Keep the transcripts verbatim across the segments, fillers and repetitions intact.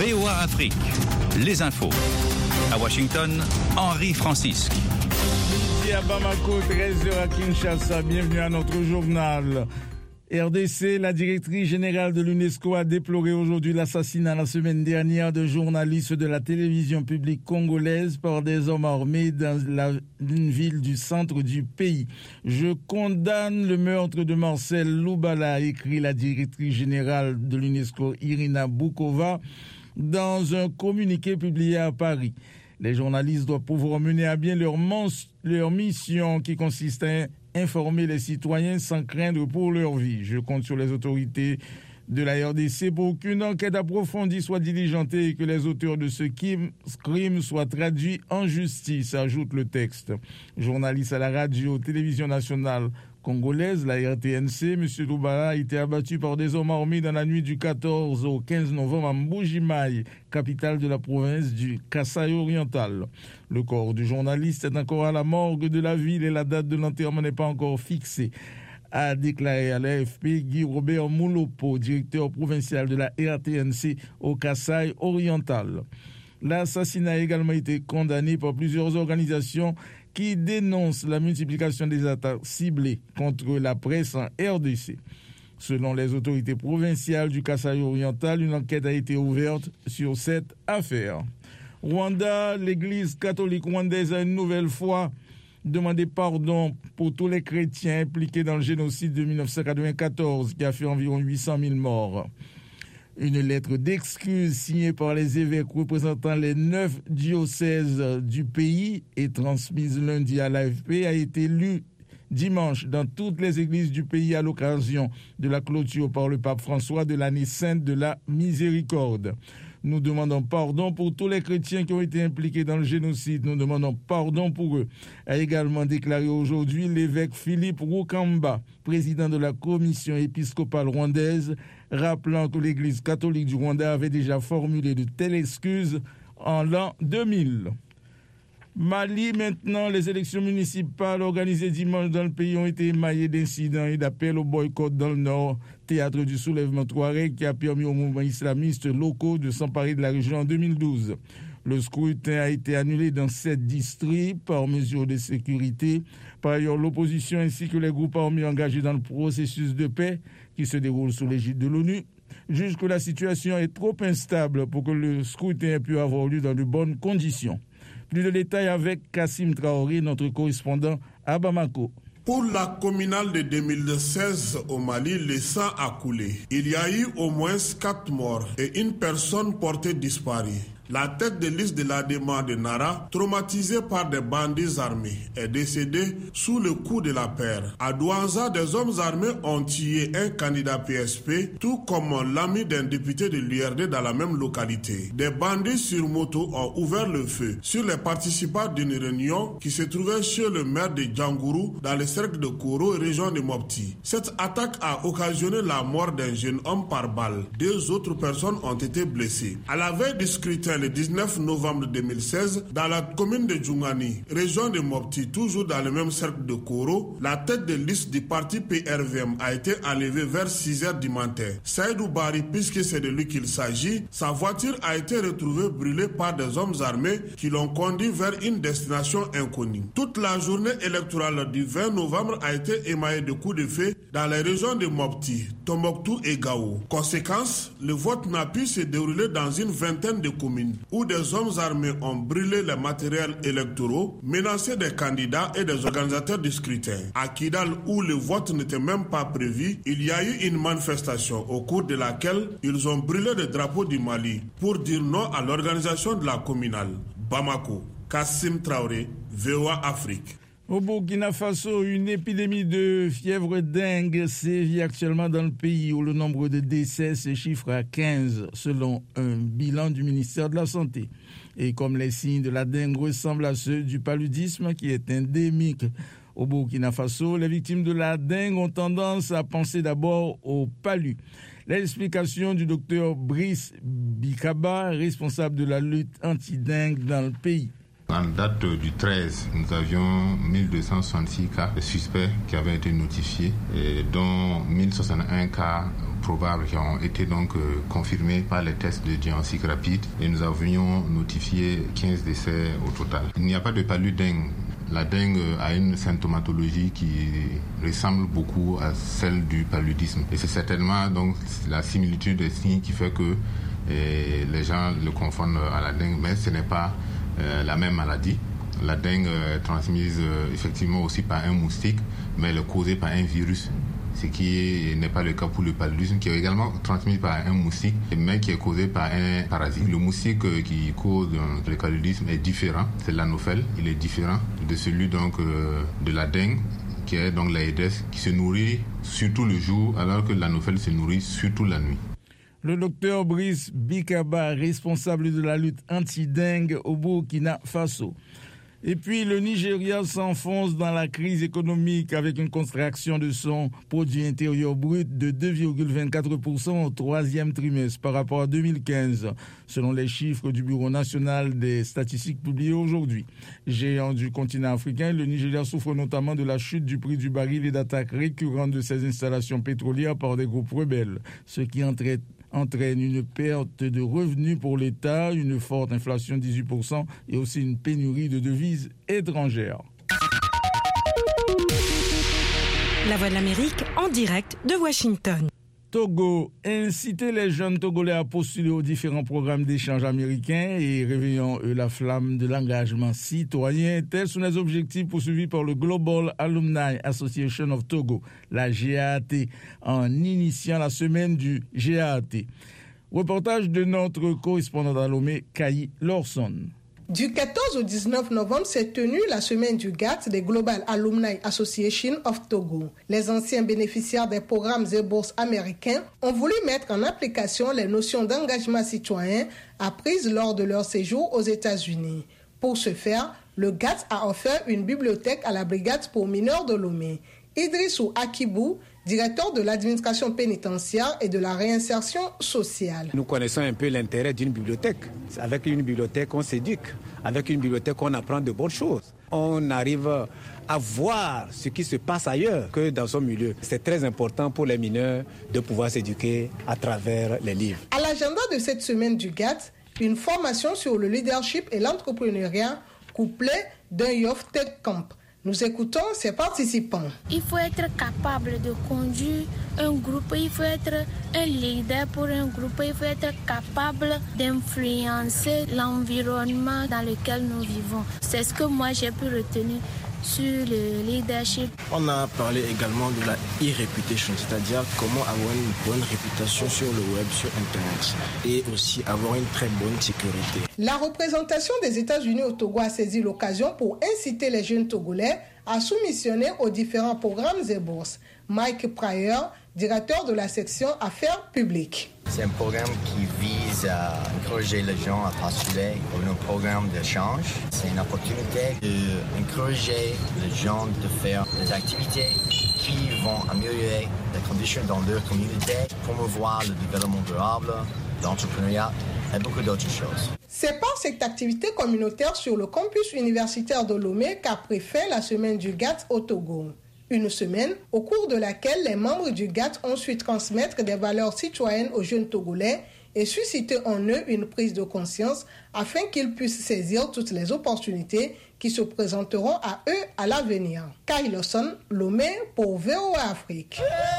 V O A Afrique, les infos. À Washington, Henri Francisque. Ici à Bamako, treize heures à Kinshasa, bienvenue à notre journal. R D C, la directrice générale de l'UNESCO a déploré aujourd'hui l'assassinat la semaine dernière de journalistes de la télévision publique congolaise par des hommes armés dans la, une ville du centre du pays. Je condamne le meurtre de Marcel Loubala, a écrit la directrice générale de l'UNESCO, Irina Boukova, dans un communiqué publié à Paris. Les journalistes doivent pouvoir mener à bien leur, mons- leur mission qui consiste à informer les citoyens sans craindre pour leur vie. Je compte sur les autorités de la R D C pour qu'une enquête approfondie soit diligentée et que les auteurs de ce crime soient traduits en justice, ajoute le texte. Journaliste à la radio-télévision nationale congolaise, la R T N C, M. Loubala a été abattu par des hommes armés dans la nuit du quatorze au quinze novembre à Mbuji-Mayi, capitale de la province du Kasaï oriental. Le corps du journaliste est encore à la morgue de la ville et la date de l'enterrement n'est pas encore fixée, a déclaré à l'A F P Guy Robert Moulopo, directeur provincial de la R T N C au Kasaï oriental. L'assassinat a également été condamné par plusieurs organisations qui dénoncent la multiplication des attaques ciblées contre la presse en R D C. Selon les autorités provinciales du Kasaï oriental, une enquête a été ouverte sur cette affaire. Rwanda, l'église catholique rwandaise a une nouvelle fois demandé pardon pour tous les chrétiens impliqués dans le génocide de dix-neuf cent quatre-vingt-quatorze qui a fait environ huit cent mille morts. Une lettre d'excuse signée par les évêques représentant les neuf diocèses du pays et transmise lundi à l'A F P a été lue dimanche dans toutes les églises du pays à l'occasion de la clôture par le pape François de l'année sainte de la miséricorde. Nous demandons pardon pour tous les chrétiens qui ont été impliqués dans le génocide. Nous demandons pardon pour eux, a également déclaré aujourd'hui l'évêque Philippe Rukamba, président de la commission épiscopale rwandaise, rappelant que l'Église catholique du Rwanda avait déjà formulé de telles excuses en l'an deux mille. Mali, maintenant, les élections municipales organisées dimanche dans le pays ont été émaillées d'incidents et d'appels au boycott dans le nord, théâtre du soulèvement Touareg qui a permis aux mouvements islamistes locaux de s'emparer de la région en deux mille douze. Le scrutin a été annulé dans sept districts par mesure de sécurité. Par ailleurs, l'opposition ainsi que les groupes armés engagés dans le processus de paix qui se déroule sous l'égide de l'ONU jugent que la situation est trop instable pour que le scrutin ait pu avoir lieu dans de bonnes conditions. Plus de détails avec Kassim Traoré, notre correspondant à Bamako. Pour la communale de deux mille seize au Mali, le sang a coulé. Il y a eu au moins quatre morts et une personne portée disparue. La tête de liste de l'Adema de Nara, traumatisée par des bandits armés, est décédée sous le coup de la paire. À Douanza, des hommes armés ont tué un candidat P S P, tout comme l'ami d'un député de l'U R D dans la même localité. Des bandits sur moto ont ouvert le feu sur les participants d'une réunion qui se trouvait chez le maire de Djangourou dans le cercle de Koro, région de Mopti. Cette attaque a occasionné la mort d'un jeune homme par balle. Deux autres personnes ont été blessées. À la veille du scrutin, le dix-neuf novembre deux mille seize, dans la commune de Djungani, région de Mopti, toujours dans le même cercle de Koro, la tête de liste du parti P R V M a été enlevée vers six heures du matin. Saïdou Bari, puisque c'est de lui qu'il s'agit, sa voiture a été retrouvée brûlée par des hommes armés qui l'ont conduit vers une destination inconnue. Toute la journée électorale du vingt novembre a été émaillée de coups de feu dans les régions de Mopti, Tombouctou et Gao. Conséquence, le vote n'a pu se dérouler dans une vingtaine de communes où des hommes armés ont brûlé les matériels électoraux, menacé des candidats et des organisateurs du scrutin. À Kidal, où le vote n'était même pas prévu, il y a eu une manifestation au cours de laquelle ils ont brûlé le drapeau du Mali pour dire non à l'organisation de la communale. Bamako, Kassim Traoré, V O A Afrique. Au Burkina Faso, une épidémie de fièvre dengue sévit actuellement dans le pays où le nombre de décès se chiffre à quinze selon un bilan du ministère de la Santé. Et comme les signes de la dengue ressemblent à ceux du paludisme qui est endémique au Burkina Faso, les victimes de la dengue ont tendance à penser d'abord au palu. L'explication du docteur Brice Bikaba, responsable de la lutte anti-dengue dans le pays. En date du treize, nous avions mille deux cent soixante-six cas de suspects qui avaient été notifiés, et dont mille soixante et un cas probables qui ont été donc euh, confirmés par les tests de diagnostic rapide et nous avions notifié quinze décès au total. Il n'y a pas de palu dengue. La dengue a une symptomatologie qui ressemble beaucoup à celle du paludisme et c'est certainement donc la similitude des signes qui fait que eh, les gens le confondent à la dengue, mais ce n'est pas euh, la même maladie. La dengue est transmise euh, effectivement aussi par un moustique, mais elle est causée par un virus, ce qui n'est pas le cas pour le paludisme, qui est également transmis par un moustique, mais qui est causé par un parasite. Le moustique euh, qui cause euh, le paludisme est différent, c'est l'anophèle, il est différent de celui donc euh, de la dengue, qui est donc l'Aedes, qui se nourrit surtout le jour, alors que l'anophèle se nourrit surtout la nuit. Le docteur Brice Bikaba, responsable de la lutte anti-dengue au Burkina Faso. Et puis, le Nigeria s'enfonce dans la crise économique avec une contraction de son produit intérieur brut de deux virgule vingt-quatre pour cent au troisième trimestre par rapport à deux mille quinze, selon les chiffres du Bureau national des statistiques publiés aujourd'hui. Géant du continent africain, le Nigeria souffre notamment de la chute du prix du baril et d'attaques récurrentes de ses installations pétrolières par des groupes rebelles, ce qui entraîne entraîne une perte de revenus pour l'État, une forte inflation de dix-huit pour cent et aussi une pénurie de devises étrangères. La Voix de l'Amérique en direct de Washington. Togo, inciter les jeunes Togolais à postuler aux différents programmes d'échange américains et réveillant eux la flamme de l'engagement citoyen, tels sont les objectifs poursuivis par le Global Alumni Association of Togo, la G A A T, en initiant la semaine du G A A T. Reportage de notre correspondant à Lomé, Kayi Lorson. Du quatorze au dix-neuf novembre s'est tenue la semaine du G A T, des Global Alumni Association of Togo. Les anciens bénéficiaires des programmes et bourses américains ont voulu mettre en application les notions d'engagement citoyen apprises lors de leur séjour aux États-Unis. Pour ce faire, le G A T a offert une bibliothèque à la brigade pour mineurs de Lomé. Idrissou Akibou, directeur de l'administration pénitentiaire et de la réinsertion sociale. Nous connaissons un peu l'intérêt d'une bibliothèque. Avec une bibliothèque, on s'éduque. Avec une bibliothèque, on apprend de bonnes choses. On arrive à voir ce qui se passe ailleurs que dans son milieu. C'est très important pour les mineurs de pouvoir s'éduquer à travers les livres. À l'agenda de cette semaine du G A T, une formation sur le leadership et l'entrepreneuriat couplée d'un Youth Tech Camp. Nous écoutons ses participants. Il faut être capable de conduire un groupe, il faut être un leader pour un groupe, il faut être capable d'influencer l'environnement dans lequel nous vivons. C'est ce que moi j'ai pu retenir sur le leadership. On a parlé également de la e-réputation, c'est-à-dire comment avoir une bonne réputation sur le web, sur Internet, et aussi avoir une très bonne sécurité. La représentation des États-Unis au Togo a saisi l'occasion pour inciter les jeunes Togolais à soumissionner aux différents programmes et bourses. Mike Pryor, directeur de la section Affaires publiques. C'est un programme qui vise à encourager les gens à postuler pour un programme d'échange. C'est une opportunité d'encourager les gens de faire des activités qui vont améliorer les conditions dans leur communauté, promouvoir le développement durable, l'entrepreneuriat et beaucoup d'autres choses. C'est par cette activité communautaire sur le campus universitaire de Lomé qu'a pris fin la semaine du G A T au Togo. Une semaine au cours de laquelle les membres du G A T ont su transmettre des valeurs citoyennes aux jeunes Togolais et susciter en eux une prise de conscience afin qu'ils puissent saisir toutes les opportunités qui se présenteront à eux à l'avenir. Kayi Lorson, Lomé pour V O A Afrique.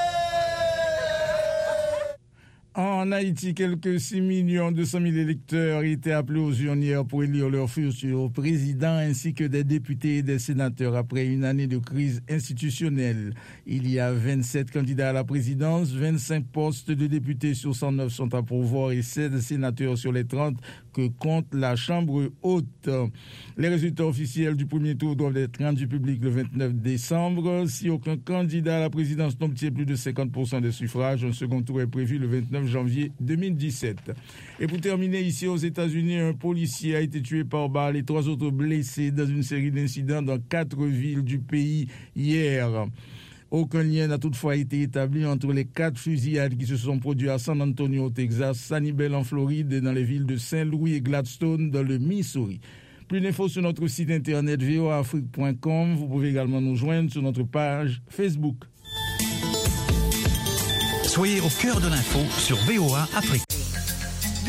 En Haïti, quelques six millions deux cent mille électeurs étaient appelés aux urnes hier pour élire leur futur président ainsi que des députés et des sénateurs après une année de crise institutionnelle. Il y a vingt-sept candidats à la présidence, vingt-cinq postes de députés sur cent neuf sont à pourvoir et sept sénateurs sur les trente que compte la Chambre haute. Les résultats officiels du premier tour doivent être rendus publics le vingt-neuf décembre. Si aucun candidat à la présidence n'obtient plus de cinquante pour cent des suffrages, un second tour est prévu le vingt-neuf janvier deux mille dix-sept. Et pour terminer, ici aux États-Unis, un policier a été tué par balle et trois autres blessés dans une série d'incidents dans quatre villes du pays hier. Aucun lien n'a toutefois été établi entre les quatre fusillades qui se sont produites à San Antonio au Texas, Sanibel en Floride et dans les villes de Saint-Louis et Gladstone dans le Missouri. Plus d'infos sur notre site internet v o a afrique point com. Vous pouvez également nous joindre sur notre page Facebook. Soyez au cœur de l'info sur V O A Afrique.